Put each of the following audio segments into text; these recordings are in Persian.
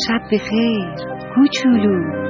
شب بخیر کوچولو.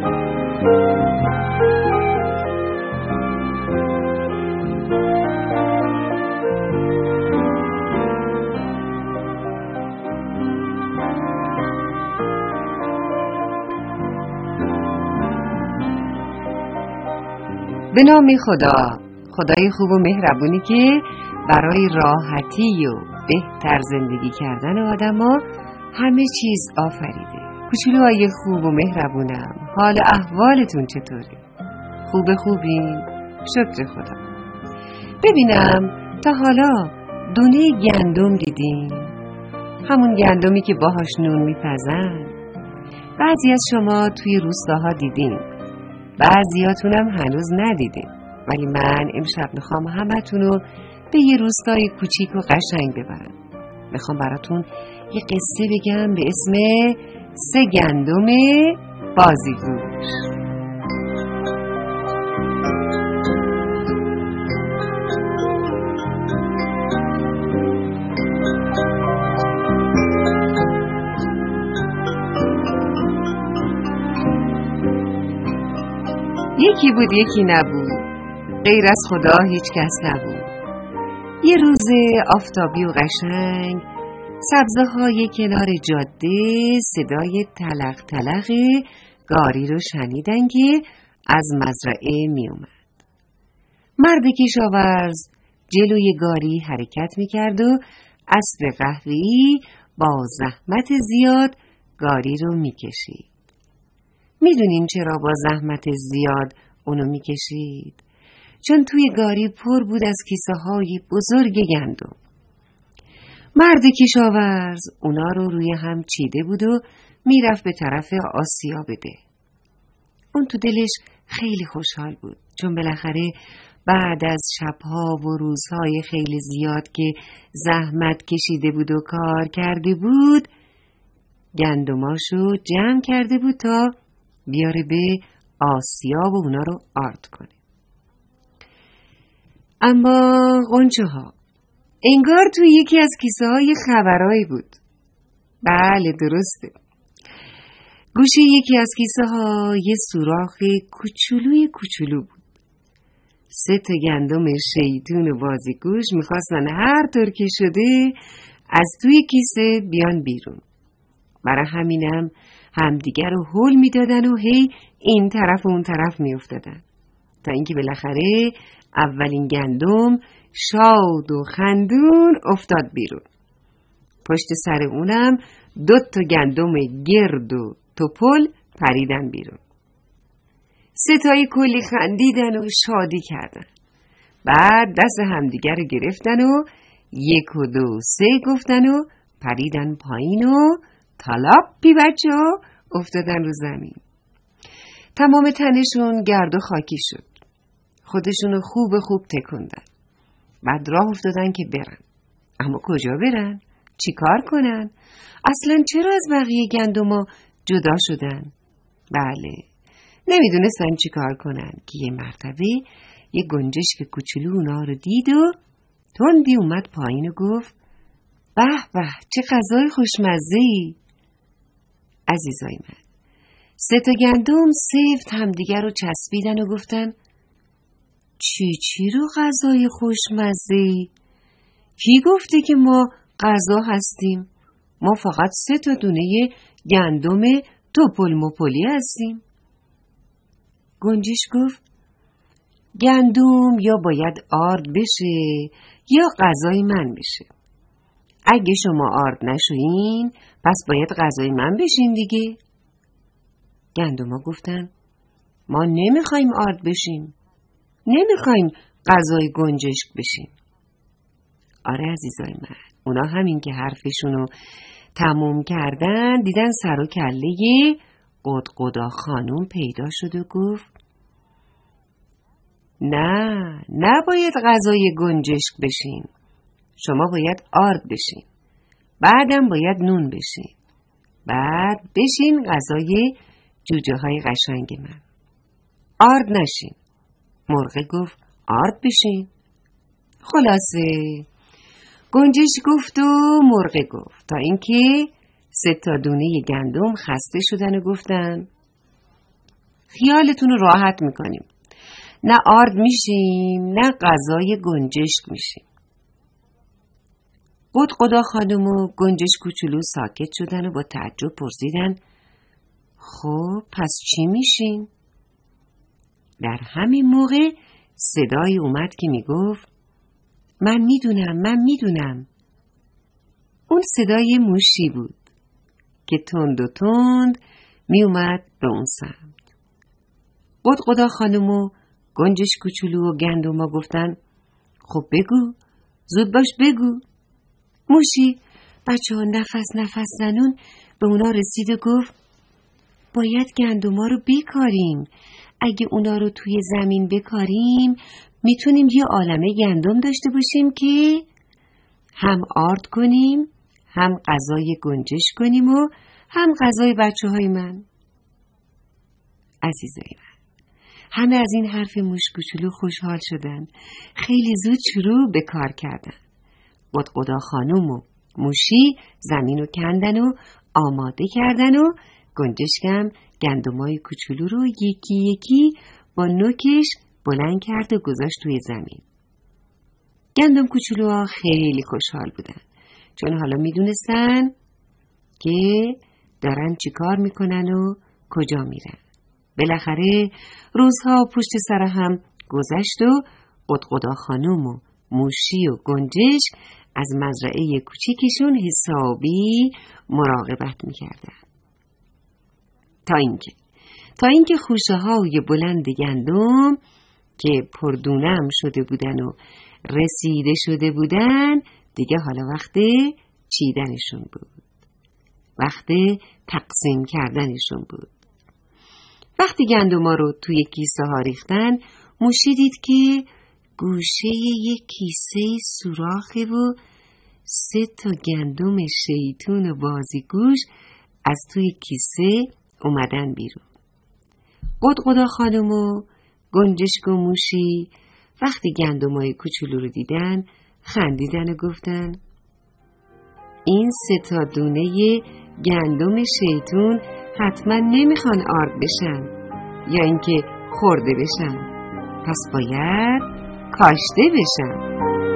به نام خدا، خدای خوب و مهربونی که برای راحتی و بهتر زندگی کردن آدم‌ها همه چیز آفریده. کوچولوهای خوب و مهربونم، حال احوالتون چطوره؟ خوبین؟ شکر خدا. ببینم تا حالا دونه گندم دیدین؟ همون گندمی که باهاش نون میپزن. بعضی از شما توی روستاها دیدین، بعضیاتونم هنوز ندیدین، ولی من امشب میخوام همتونو به یه روستای کوچیک و قشنگ ببرم. میخوام براتون یه قصه بگم به اسم 3 گندم بازیگوش. یکی بود یکی نبود، غیر از خدا هیچ کس نبود. یه روز آفتابی و قشنگ، سبزه‌های کنار جاده صدای تلق تلق گاری رو شنیدن که از مزرعه می اومد. مرد کشاورز جلوی گاری حرکت می کرد و اسب قهوه‌ای با زحمت زیاد گاری رو می کشید. میدونین چرا با زحمت زیاد اونو میکشید؟ چون توی گاری پر بود از کیسه های بزرگ گندم. مرد کشاورز اونا رو روی هم چیده بود و میرفت به طرف آسیا بده. اون تو دلش خیلی خوشحال بود، چون بالاخره بعد از شبها و روزهای خیلی زیاد که زحمت کشیده بود و کار کرده بود، گندماشو جمع کرده بود تا بیاره به آسیا و اونا رو آرد کنه. اما غنچه ها انگار توی یکی از کیسه های خبرایی بود. بله درسته. گوشه یکی از کیسه ها یه سوراخ کوچولو بود. 3 گندم شیطون و بازیگوش میخواستن هر طور که شده از توی کیسه بیان بیرون. برای همینم همدیگر رو هول میدادن و هی این طرف و اون طرف میافتادن تا اینکه بالاخره اولین گندم شاد و خندون افتاد بیرون. پشت سر اونم 2 گندم گرد و توپل پریدن بیرون. 3 کلی خندیدن و شادی کردن. بعد دست همدیگر رو گرفتن و 1 و 2 3 گفتن و پریدن پایین و تالاپی بچه‌ها افتادن رو زمین. تمام تنشون گرد و خاکی شد. خودشونو خوب تکوندن. بعد راه افتادن که برن. اما کجا برن؟ چی کار کنن؟ اصلا چرا از بقیه گندما جدا شدن؟ بله، نمیدونستن چی کار کنن که یه مرتبه یه گنجشک کوچولو اونا رو دید و تندی اومد پایین و گفت به به چه غذای خوشمزه‌ای. عزیزای من، 3 گندم سفت همدیگر رو چسبیدن و گفتن چی رو غذای خوشمزه‌ای؟ کی گفته که ما غذا هستیم؟ ما فقط 3 دونه گندم توپل مپلی هستیم. گنجش گفت گندم یا باید آرد بشه یا غذای من بشه. اگه شما آرد نشوین پس باید غذای من بشین دیگه. گندما گفتن ما نمیخوایم آرد بشیم، نمیخوایم غذای گنجشک بشیم. آره عزیزای من، اونا همین که حرفشونو تموم کردن دیدن سر و کله قدقدا خانوم پیدا شد و گفت نه نباید غذای گنجشک بشین، شما باید آرد بشین، بعدم باید نون بشین، بعد بشین غذای جوجه های قشنگ من. آرد نشین. مرغ گفت آرد بشین. خلاصه گنجش گفت و مرغ گفت تا اینکه 3 دونه گندم خسته شدن و گفتن خیالتون رو راحت میکنیم. نه آرد میشیم نه غذای گنجشک میشیم. قدقدا خانم و گنجش کوچولو ساکت شدن و با تعجب پرسیدن خب پس چی میشین؟ در همین موقع صدایی اومد که میگفت من میدونم. اون صدای موشی بود که تند و تند میومد به اون سمت. قدقدا خانم و گنجش کوچولو و گندما گفتن خب بگو، زود باش بگو. موشی بچه‌ها نفس زنون به اونا رسید و گفت باید گندما رو بکاریم. اگه اونا رو توی زمین بکاریم میتونیم یه عالمه گندم داشته باشیم که هم آرد کنیم، هم غذای گنجش کنیم و هم غذای بچه‌های من. عزیزای من، همه از این حرف موش کوچولو خوشحال شدن. خیلی زود شروع به کار کردن. قدقدا خانم و موشی زمین رو کندن و آماده کردن و گنجشکم گندمای کوچولو رو یکی یکی با نوکش بلند کرد و گذاشت توی زمین. گندم کوچولوها خیلی خوشحال بودن چون حالا میدونستن که دارن چی کار میکنن و کجا میرن. بالاخره روزها پشت سر هم گذشت و قدقدا خانم و موشی و گنجش از مزرعه کوچیکشون حسابی مراقبت میکردن. تا اینکه خوشه های بلند گندم که پردونم شده بودن و رسیده شده بودن دیگه حالا وقت چیدنشون بود. وقت تقسیم کردنشون بود. وقتی گندما رو توی کیسه ها ریختن موشی دید که گوشه یک کیسه سوراخه و 3 گندم شیطون و بازیگوش از توی کیسه اومدن بیرون. قدقدا خانم و گنجشک و موشی وقتی گندمای کوچولو رو دیدن خندیدن و گفتن این 3 دونه گندم شیطون حتما نمیخوان آرد بشن یا اینکه خورده بشن، پس باید کاشته بشن.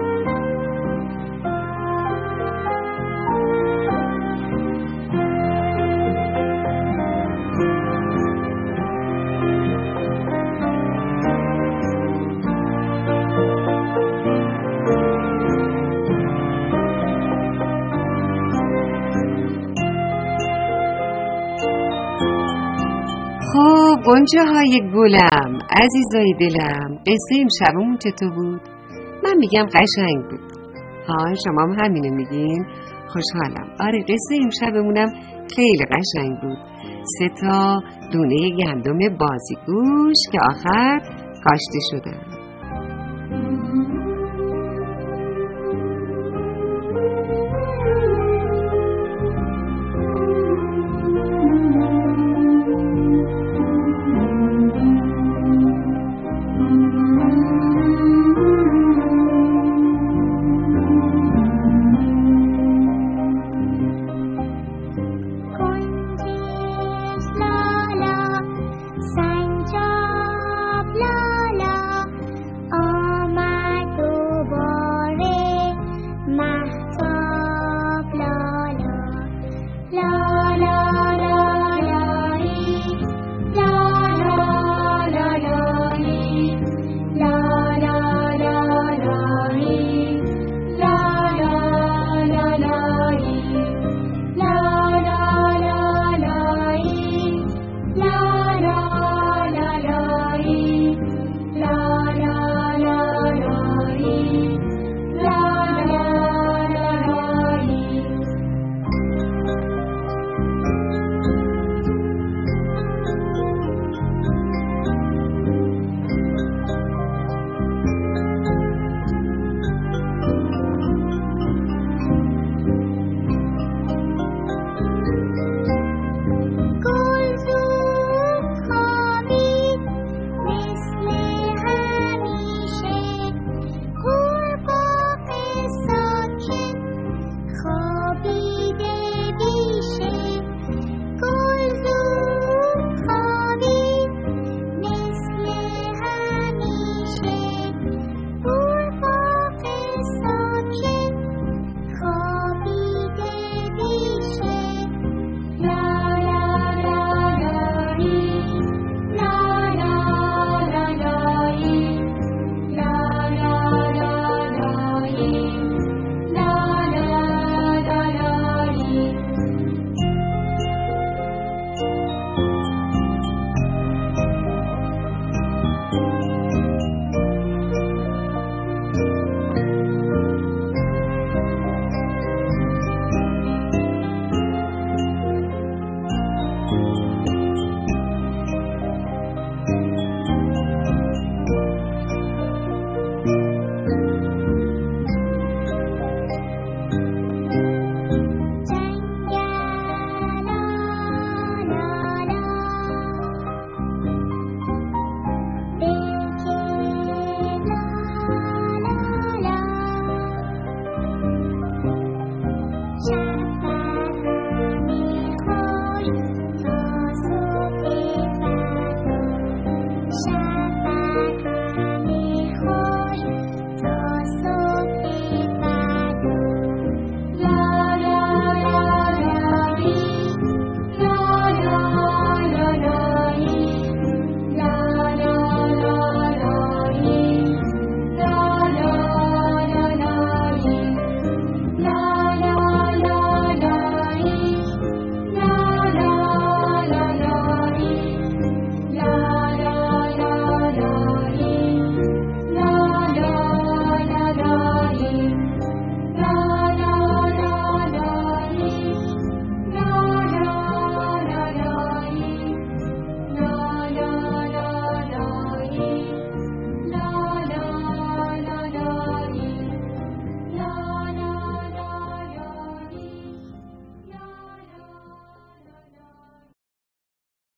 خب گنجه های گلم، عزیزای دلم، قصه امشبمون چطور بود؟ من میگم قشنگ بود. شما هم همینو میگین؟ خوشحالم. آره قصه امشبمونم خیلی قشنگ بود. 3 دونه گندم بازیگوش که آخر کاشته شدن.